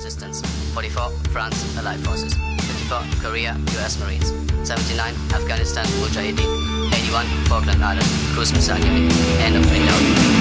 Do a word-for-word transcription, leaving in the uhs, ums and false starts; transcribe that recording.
Resistance. forty-four, France, Allied Forces. fifty-four, Korea, U S Marines. seventy-nine, Afghanistan, Mujahideen. eighty-one, Falkland Islands, Cruise Missile Unit. End of window.